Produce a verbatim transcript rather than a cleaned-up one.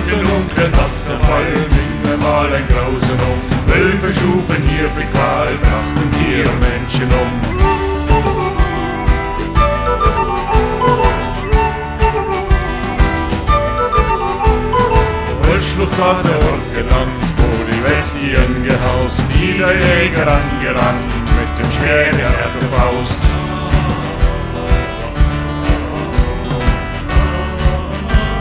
den dunklen Wasserfall ging einmal ein Grausen um. Wölfe schufen hier viel Qual, brachten Tiere und Menschen um. Wolfsschlucht war der Ort genannt, wo die Bestien gehaust, die der Jäger angerannt, mit dem Speer der Faust.